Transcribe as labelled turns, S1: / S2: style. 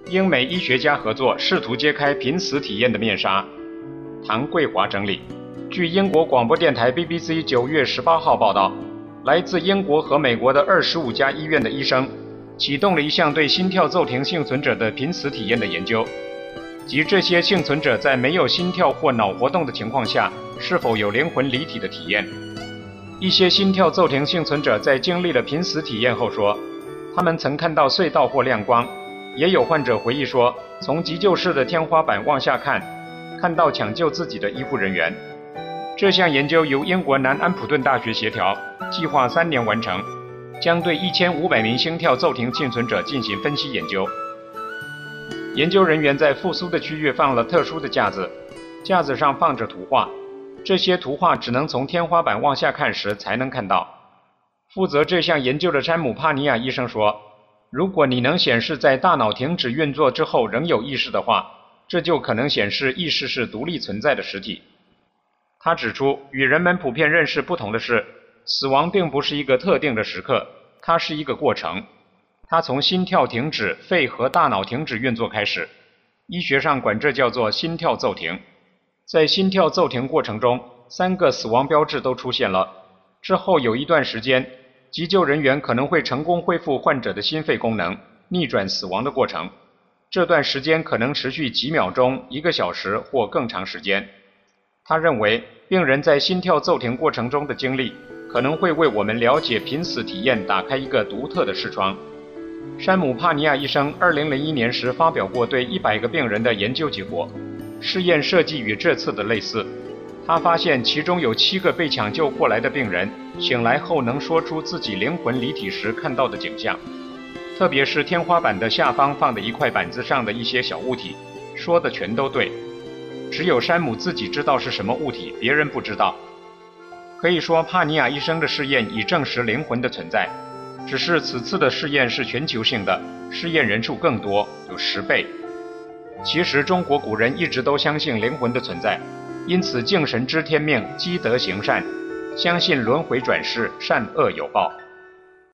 S1: 英美医学家合作，试图揭开濒死体验的面纱。唐桂华整理。据英国广播电台 BBC 9月18号报道，来自英国和美国的25家医院的医生启动了一项对心跳骤停幸存者的濒死体验的研究，即这些幸存者在没有心跳或脑活动的情况下是否有灵魂离体的体验。一些心跳骤停幸存者在经历了濒死体验后说，他们曾看到隧道或亮光，也有患者回忆说，从急救室的天花板往下看到抢救自己的医护人员。这项研究由英国南安普顿大学协调，计划3年完成，将对1500名心跳骤停幸存者进行分析研究。研究人员在复苏的区域放了特殊的架子，架子上放着图画，这些图画只能从天花板往下看时才能看到。负责这项研究的山姆·帕尼亚医生说，如果你能显示在大脑停止运作之后仍有意识的话，这就可能显示意识是独立存在的实体。他指出，与人们普遍认识不同的是，死亡并不是一个特定的时刻，它是一个过程。它从心跳停止、肺和大脑停止运作开始，医学上管这叫做心跳骤停。在心跳骤停过程中，3个死亡标志都出现了。之后有一段时间，急救人员可能会成功恢复患者的心肺功能，逆转死亡的过程。这段时间可能持续几秒钟、1个小时或更长时间。他认为，病人在心跳骤停过程中的经历可能会为我们了解濒死体验打开一个独特的视窗。山姆·帕尼亚医生2001年时发表过对100个病人的研究结果，试验设计与这次的类似。他发现其中有7个被抢救过来的病人醒来后能说出自己灵魂离体时看到的景象，特别是天花板的下方放的一块板子上的一些小物体，说的全都对。只有山姆自己知道是什么物体，别人不知道。可以说，帕尼亚医生的试验已证实灵魂的存在，只是此次的试验是全球性的，试验人数更多，有10倍。其实中国古人一直都相信灵魂的存在，因此敬神知天命，积德行善，相信轮回转世，善恶有报。